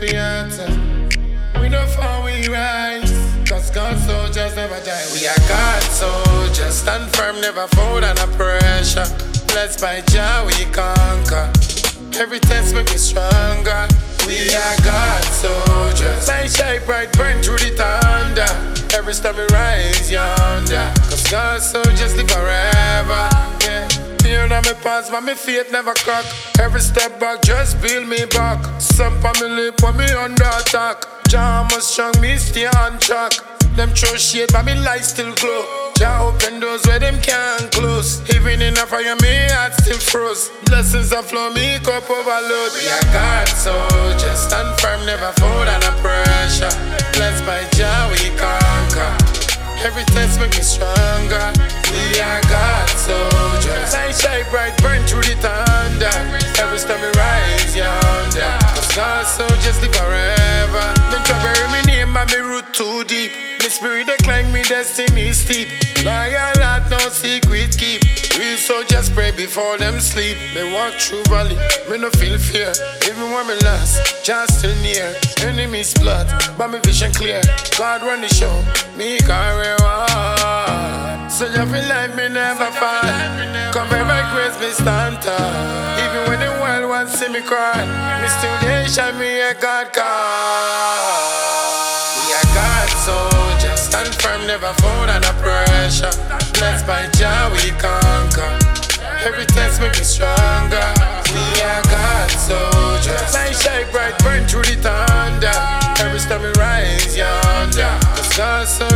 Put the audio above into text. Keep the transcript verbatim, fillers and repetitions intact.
the answer. We know how we rise, cause God's soldiers never die. We are God's soldiers, stand firm, never fold under pressure. Blessed by Jah, we conquer. Every test make me stronger. We are God's soldiers. Shine, shine bright, burn through the thunder. Every time we rise yonder, cause God's soldiers live forever. Yeah. Fear on me pass, but me faith never crack. Every step back, just build me back. Some on me lip when me under attack. Jah must strong, me stay on track. Them throw shade, but me light still glow. Jah open doors where them can't close. Even in a fire, me heart still froze. Blessings that flow, me cup overload. We are God's soldiers, stand firm, never fold under pressure. Blessed by Jah, we conquer. Every test make me stronger. We are God's soldiers. Shine, shine bright, burn through the thunder. Every time we rise yonder, cause God's soldiers live forever. Don't try bury me name and me root too deep. Me spirit they climb, me destiny steep. Loyal heart, no secret keep. Real soldiers pray before them sleep. Me walk through valley, me no feel fear. Even when me lost, just still near. Enemies blood, but me vision clear. God run the show, me carry on. So you feel like me never fall. Come every grace me stand tall. Even when the world wants to see me cry, me still there shine me a God call. We are God's soldiers, stand firm, never fold under pressure. Blessed by Jah, we conquer. Every test make me stronger. We are God's soldiers. Shine, shine bright, burn through the thunder. Every time we rise yonder, cause God's soldiers